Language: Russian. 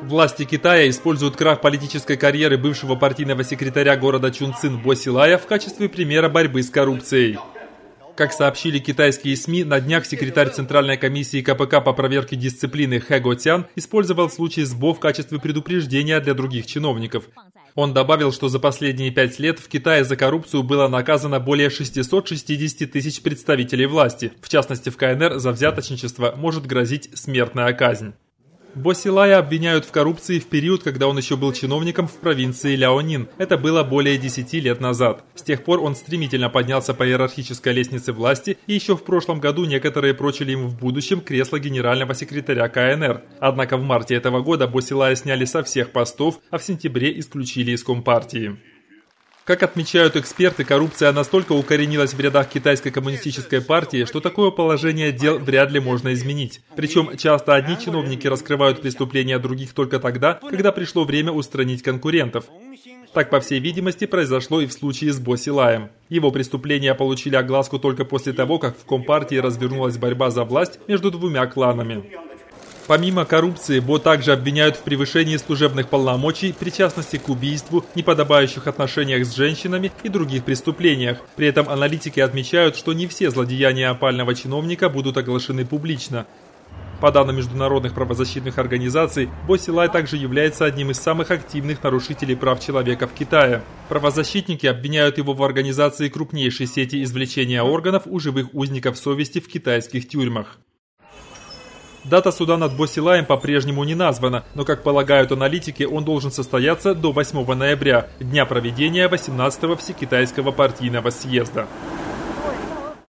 Власти Китая используют крах политической карьеры бывшего партийного секретаря города Чунцин Бо Силая в качестве примера борьбы с коррупцией. Как сообщили китайские СМИ, на днях секретарь Центральной комиссии КПК по проверке дисциплины Хэ Го Цян использовал случай с Бо в качестве предупреждения для других чиновников. Он добавил, что за последние 5 лет в Китае за коррупцию было наказано более 660 тысяч представителей власти. В частности, в КНР за взяточничество может грозить смертная казнь. Бо Силая обвиняют в коррупции в период, когда он еще был чиновником в провинции Ляонин. Это было более 10 лет назад. С тех пор он стремительно поднялся по иерархической лестнице власти, и еще в прошлом году некоторые прочили ему в будущем кресло генерального секретаря КНР. Однако в марте этого года Бо Силая сняли со всех постов, а в сентябре исключили из Компартии. Как отмечают эксперты, коррупция настолько укоренилась в рядах китайской коммунистической партии, что такое положение дел вряд ли можно изменить. Причем часто одни чиновники раскрывают преступления других только тогда, когда пришло время устранить конкурентов. Так, по всей видимости, произошло и в случае с Бо Силаем. Его преступления получили огласку только после того, как в Компартии развернулась борьба за власть между двумя кланами. Помимо коррупции, Бо также обвиняют в превышении служебных полномочий, причастности к убийству, неподобающих отношениях с женщинами и других преступлениях. При этом аналитики отмечают, что не все злодеяния опального чиновника будут оглашены публично. По данным международных правозащитных организаций, Бо Силай также является одним из самых активных нарушителей прав человека в Китае. Правозащитники обвиняют его в организации крупнейшей сети извлечения органов у живых узников совести в китайских тюрьмах. Дата суда над Бо Силаем по-прежнему не названа, но, как полагают аналитики, он должен состояться до 8 ноября, дня проведения 18-го Всекитайского партийного съезда.